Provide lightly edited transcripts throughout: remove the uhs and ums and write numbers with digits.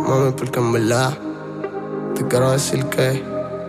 Mami, porque en verdad te quiero decir que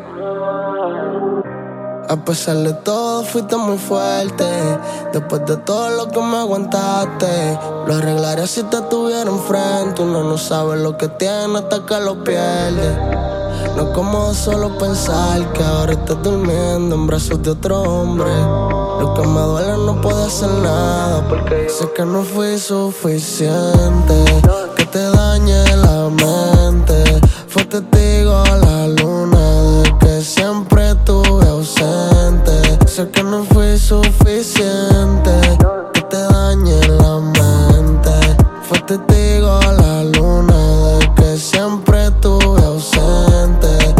a pesar de todo fuiste muy fuerte. Después de todo lo que me aguantaste, lo arreglaría si te tuviera enfrente. Uno no sabe lo que tiene hasta que lo pierde. No es cómodo solo pensar que ahora estás durmiendo en brazos de otro hombre. Lo que me duele no puedo hacer nada, porque sé que no fui suficiente. Que te dañe la mente. Fue testigo la luna de que siempre estuve ausente. Sé que no fui suficiente. Que te dañe la mente. Fue testigo la luna de que siempre estuve ausente.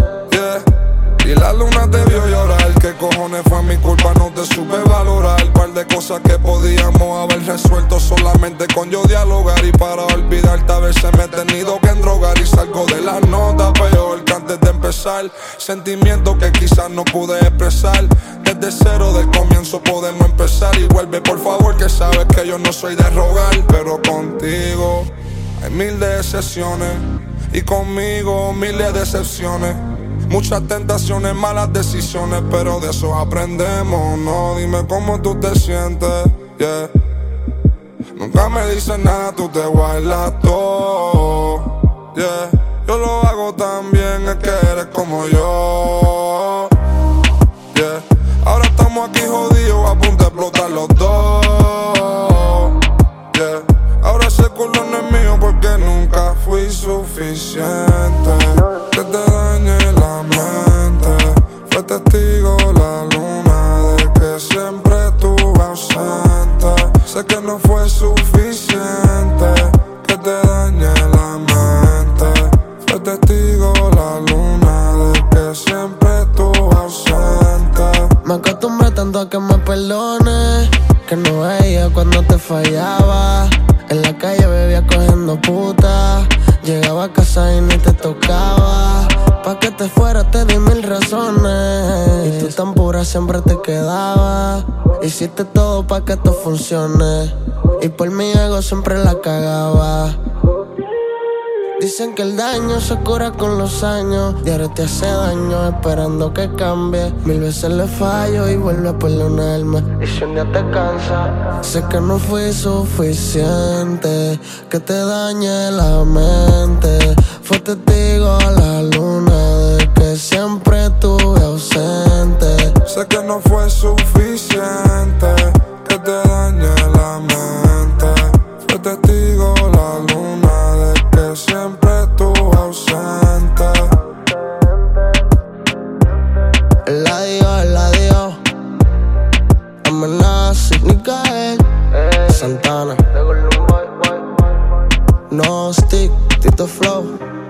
Y la luna te vio llorar. ¿Qué cojones fue mi culpa? No te supe valorar. Par de cosas que podíamos haber resuelto solamente con yo dialogar. Y para olvidarte a veces me he tenido que endrogar. Y salgo de las notas peor que antes de empezar. Sentimientos que quizás no pude expresar. Desde cero del comienzo podemos empezar. Y vuelve por favor, que sabes que yo no soy de rogar. Pero contigo hay mil de excepciones. Y conmigo miles de decepciones. Muchas tentaciones, malas decisiones, pero de eso aprendemos, ¿no? Dime cómo tú te sientes, yeah. Nunca me dices nada, tú te guardas todo, yeah. Yo lo hago tan bien, es que eres como yo, yeah. Ahora estamos aquí jodidos, a punto de explotar los dos, yeah. Ahora ese culo no es mío porque nunca fui suficiente. Que te dañe la mente. Fue testigo la luna de que siempre estuve ausente. Sé que no fue suficiente. Que te dañe la mente. Fue testigo la luna de que siempre estuve ausente. Me acostumbré tanto a que me perdones, que no veía cuando te fallaba. En la calle bebía cogiendo puta. Llegaba a casa y ni te tocaba. Pa' que te fuera te di mil razones. Y tú tan pura siempre te quedabas. Hiciste todo pa' que esto funcione. Y por mi ego siempre la cagaba. Dicen que el daño se cura con los años. Y ahora te hace daño esperando que cambie. Mil veces le fallo y vuelve a perdonarme. Y si un día te cansa, sé que no fui suficiente. Que te dañe la mente. Fue testigo la luna de que siempre estuve ausente. Sé que no fue suficiente. Que te dañe la mente. Fue testigo la luna de que siempre estuve ausente. Él la dio. Amenaza, Nicael, Santana, No Stick, Tito Flow.